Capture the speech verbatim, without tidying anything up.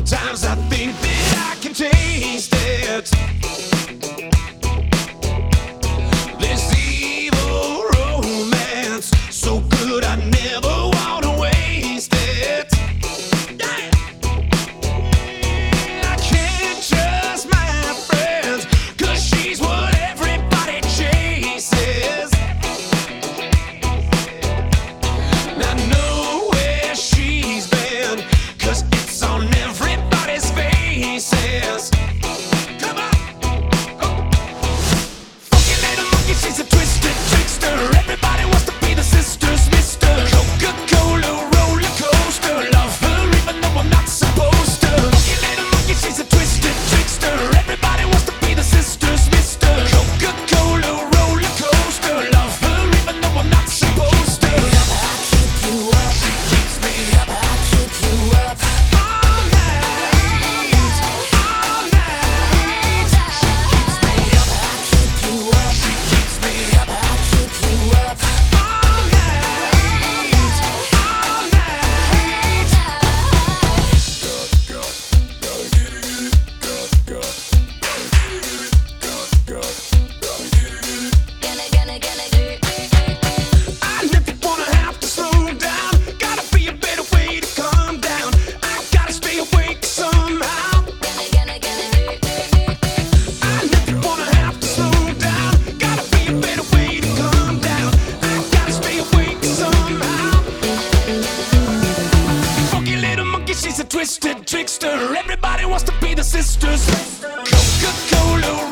Sometimes I think that I can taste it. This evil romance, so good I never wanna waste it. Yeah. I can't trust my friends, 'cause she's what everybody chases. And I know where she's been, 'cause it's on everybody's faces. Come on. Oh. Funky little monkey, she's a twisted trickster. Everybody wants to be the sisters, mister Coca-Cola roller coaster. Love her even though I'm not supposed to. Funky little monkey, she's a twisted trickster. Everybody wants to be the sisters, mister Coca-Cola roller coaster. Love her even though I'm not supposed to. I keep you up, She keeps me up I keep you up. all night, all night. She keeps me up, I keep you up, she keeps me up I keep you up. all night, all night. Gonna, gonna, gonna do it. I never wanna have to slow down. Gotta be a better way to calm down. I gotta stay awake somehow. Gonna, gonna, gonna do it. I never wanna have to slow down. Gotta be a better way to calm down. I gotta stay awake somehow. Funky little monkey, she's a twisted trickster. Everybody wants to be the sisters. Coca-Cola